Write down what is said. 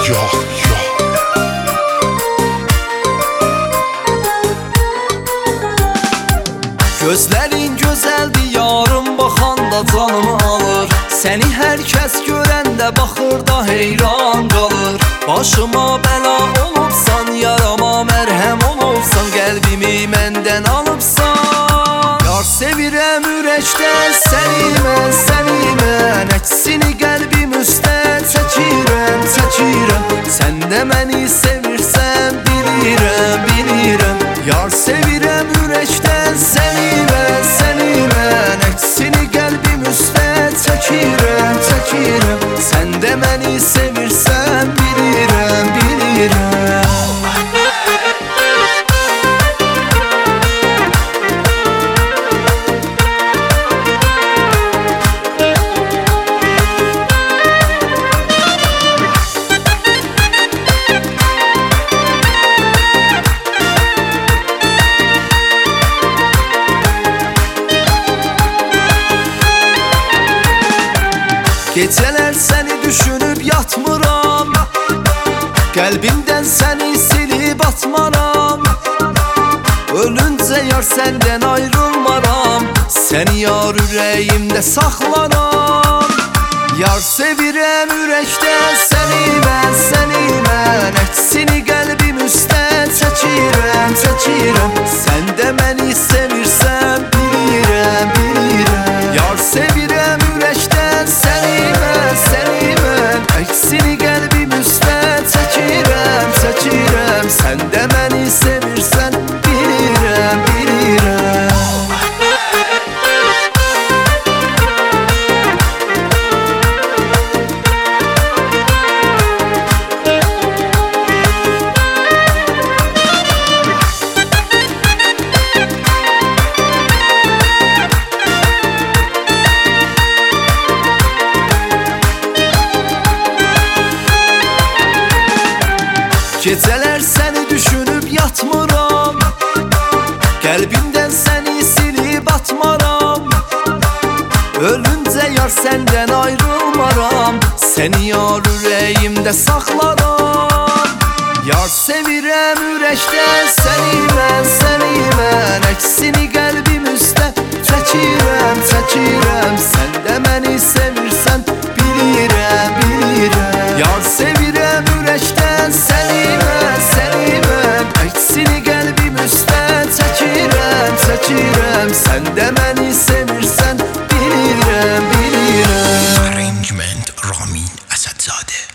Yox, yox. Gözlərin gözəldir yarım, baxanda canımı alır. Səni hər kəs görəndə baxır da heyran qalır. Başıma bəla olubsan, yarama mərhəm olubsan, qəlbimi məndən alıbsan. Yar sevirəm ürəkdən səni mən, əksini qəlbim üstə çəkirəm. Sən də məni sevirsən, bilirəm. Yar sevirəm ürəkdən səni mən, əksini qəlbim üstə çəkirəm. Sən də məni sevirsən, bilirəm. Gecələr səni düşünüb yatmıram, qəlbimdən səni silib atmaram. Ölüncə yar səndən ayrılmaram, səni yar ürəyimdə saxlaram. Yar sevirəm ürəkdən səni mən, əksini qəlbim üstə çəkirəm. Sən də məni sevirsən, bilirəm. Yar sevirəm ürəkdən səni mən, əksini qəlbim üstə çəkirəm. Sən də məni sevirsən, bilirəm. Gecələr səni düşünüb yatmıram, qəlbimdən səni silib atmaram. Ölüncə yar səndən ayrılmaram, səni yar ürəyimdə saxlaram. Yar sevirəm ürəkdən səni mən, əksini qəlbim üstə çəkirəm. Sən də məni sevirsən, bilirəm. Yar sevirəm ürəkdən səni mən, əksini qəlbim üstə çəkirəm. Sən də məni sevirsən, bilirəm. Arrangement Ramin Asadzadə.